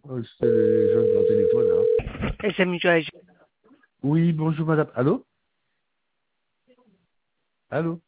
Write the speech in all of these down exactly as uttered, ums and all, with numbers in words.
Euh, C'est les jeunes au téléphone, là. S M Mutuelle. Oui, bonjour madame. Allô? Allô?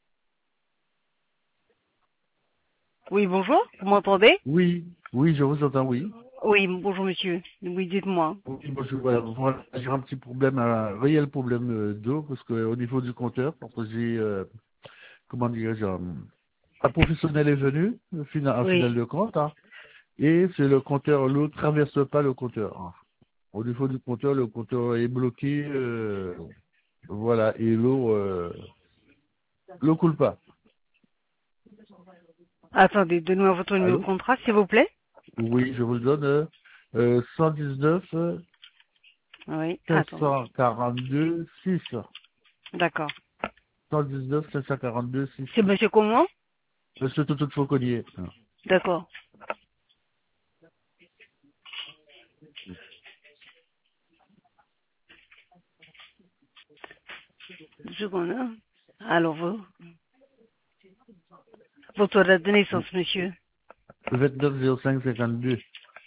Oui, bonjour, vous m'entendez? Oui, oui, je vous entends, oui. Oui, bonjour monsieur. Oui, dites-moi. Oui, bonjour, voilà. Voilà, j'ai un petit problème, un réel problème euh, d'eau, parce que au niveau du compteur, parce que j'ai, euh, comment dirais-je, un, un professionnel est venu, au final, un Oui. final de compte, hein, et c'est le compteur, l'eau ne traverse pas le compteur, hein. Au niveau du compteur, le compteur est bloqué, euh, voilà, et l'eau, euh, l'eau coule pas. Attendez, donnez-moi votre numéro de Allô? contrat, s'il vous plaît. Oui, je vous le donne, euh, euh, cent dix-neuf, Oui, attendez. cinq cent quarante-deux, six. D'accord. cent dix-neuf, cinq cent quarante-deux, six. C'est monsieur comment? Monsieur Toto Fauconnier. D'accord. Une seconde, hein. Alors, vous, votre date de naissance, monsieur. vingt-neuf zéro cinq cinquante-deux.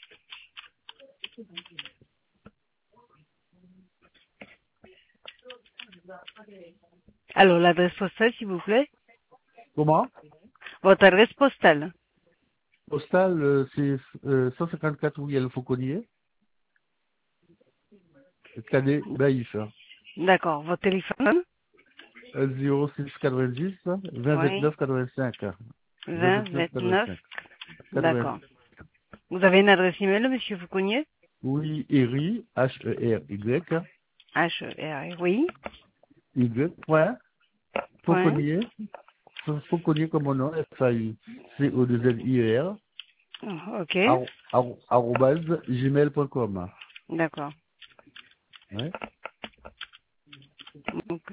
Alors, l'adresse postale, s'il vous plaît. Comment? Votre adresse postale. Postal, euh, c'est euh, cent cinquante-quatre Ruelle Fauconnier, Cadet Baïf. D'accord. Votre téléphone? Euh, zéro six quatre-vingt-dix, vingt Oui. vingt-neuf quatre-vingt-cinq. vingt vingt, vingt-neuf vingt-neuf. quatre-vingt-cinq. quatre-vingt. D'accord. Vous avez une adresse email, monsieur Fauconnier? Oui, Eri, H-E-R-Y, H E R. Oui. Y, point, Point. Fauconnier, Fauconnier comme mon nom, F A U C O deux N I E R, Ok. arro- arro- arrobase gmail point com. D'accord. Ouais. Donc,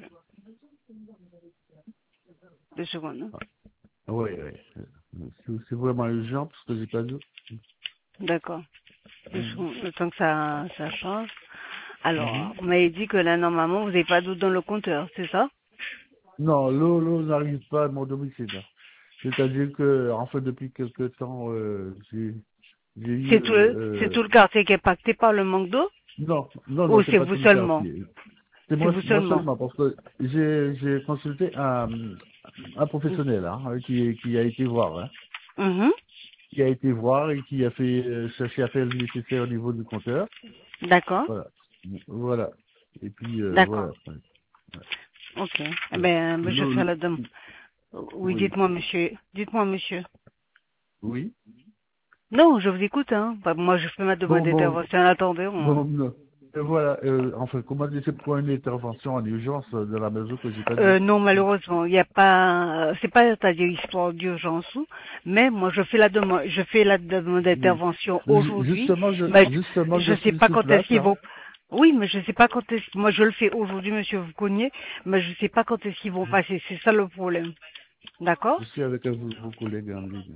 deux secondes, hein. Ah, oui, oui. C'est c'est vraiment urgent parce que j'ai pas d'eau. D'accord. Deux Mhm. secondes, le temps que ça, ça change. Alors, Mhm. vous m'avez dit que là, normalement, vous n'avez pas d'eau dans le compteur, c'est ça? Non, l'eau, l'eau n'arrive pas à mon domicile. C'est-à-dire que, en fait, depuis quelque temps, euh, j'ai, j'ai eu, C'est tout, le- c'est euh, tout le quartier qui est impacté par le manque d'eau? non, non, Ou non, c'est c'est pas vous tout le seulement? quartier. C'est C'est moi, vous moi seulement? seulement parce que j'ai, j'ai consulté un, un professionnel, hein, qui, qui a été voir, hein, Mhm. qui a été voir et qui a fait euh, chercher à faire le nécessaire au niveau du compteur. D'accord. Voilà, voilà. Et puis euh, D'accord. voilà. Ouais. Ok. Eh Ouais. ben, je L'eau- fais l'eau- la demande. Oui, oui, dites-moi, monsieur. Dites-moi, monsieur. oui. Non, je vous écoute, hein. Bah, moi, je fais ma demande Bon, bon, d'intervention en attendant. bon. Non. Et voilà. Euh, enfin, comment dire, c'est pour une intervention en urgence euh, de la maison que j'ai pas d'eau. Euh, non, malheureusement, il n'y a pas, c'est pas, c'est-à-dire histoire d'urgence ou, mais moi je fais la demande, je fais la demande Oui. d'intervention Ju- aujourd'hui, Justement, je, mais justement, je je ne sais suis pas sur quand est-ce place. qu'ils Hein. vont. Oui, mais je ne sais pas quand est-ce. Moi je le fais aujourd'hui, monsieur Fouconnier, mais je ne sais pas quand est-ce qu'ils vont passer. C'est ça le problème. D'accord? Je suis avec euh, vos, vos collègues en ligne.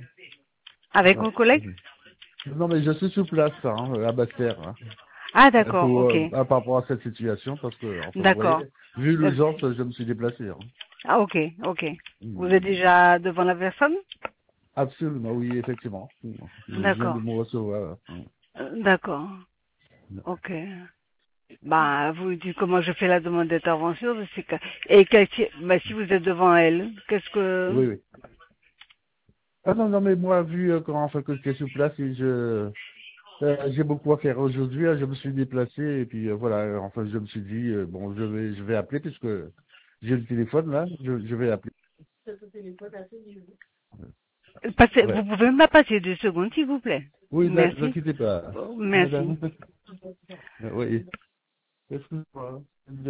Avec Ouais. vos collègues? Non, mais je suis sur place, hein, à Bastère, hein, Ah, euh, d'accord, pour, ok, euh, par rapport à cette situation, parce que, enfin, vous d'accord. voyez, vu Euh, l'urgence, je me suis déplacé. Hein. Ah, ok, ok. Vous êtes Mm. déjà devant la personne? Absolument, oui, effectivement. Il vient de D'accord, me recevoir. Hein. Euh, d'accord, ok. Bah, vous dites comment je fais la demande d'intervention, c'est que, et que, bah, si vous êtes devant elle, qu'est-ce que, Oui, oui. Ah non, non, mais moi, vu euh, comment enfin, que j'étais sur place, et je euh, j'ai beaucoup à faire aujourd'hui, hein, je me suis déplacé, et puis euh, voilà, euh, enfin, je me suis dit, euh, bon, je vais je vais appeler, puisque j'ai le téléphone, là, je, je vais appeler. passez, vous Ouais. pouvez me passer deux secondes, s'il vous plaît. Oui, ne Merci. inquiétez pas, Oh, merci. madame. Euh, oui. Excuse-moi.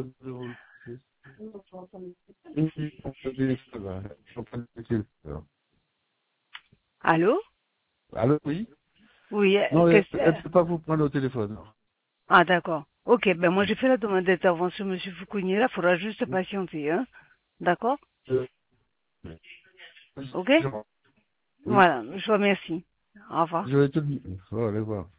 Allô? Allô, oui? Oui, euh, Non, elle qu'est-ce, ne euh, peut pas vous prendre au téléphone. ah, d'accord. Ok, ben, moi, j'ai fait la demande d'intervention, monsieur Foucounier, là, faudra juste patienter, hein. D'accord? Euh, Ok? Oui, Voilà, je vous remercie. Au revoir. je vais te dire. Oh, allez voir.